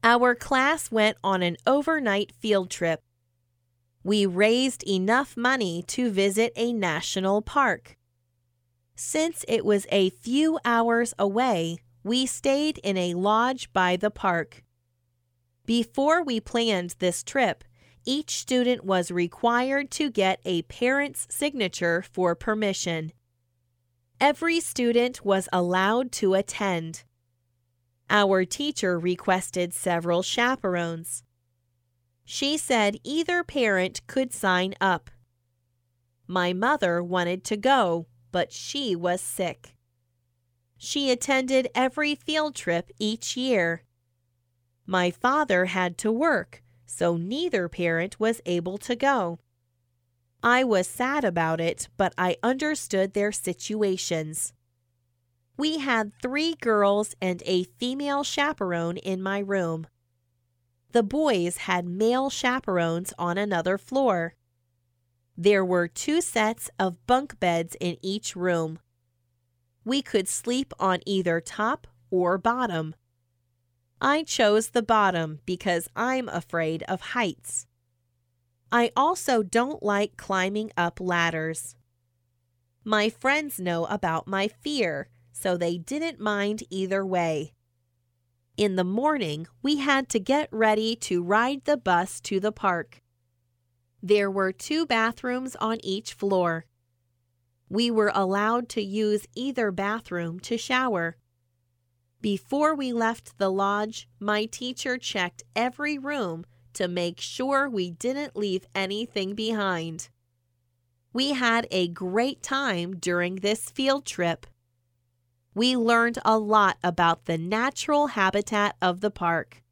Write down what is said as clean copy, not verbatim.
Our class went on an overnight field trip. We raised enough money to visit a national park. Since it was a few hours away, we stayed in a lodge by the park. Before we planned this trip, each student was required to get a parent's signature for permission. Every student was allowed to attend. Our teacher requested several chaperones. She said either parent could sign up. My mother wanted to go, but she was sick. She attended every field trip each year. My father had to work, so neither parent was able to go. I was sad about it, but I understood their situations. We had 3 girls and a female chaperone in my room. The boys had male chaperones on another floor. There were 2 sets of bunk beds in each room. We could sleep on either top or bottom. I chose the bottom because I'm afraid of heights. I also don't like climbing up ladders. My friends know about my fear, so they didn't mind either way. In the morning, we had to get ready to ride the bus to the park. There were 2 bathrooms on each floor. We were allowed to use either bathroom to shower. Before we left the lodge, my teacher checked every room to make sure we didn't leave anything behind. We had a great time during this field trip. We learned a lot about the natural habitat of the park.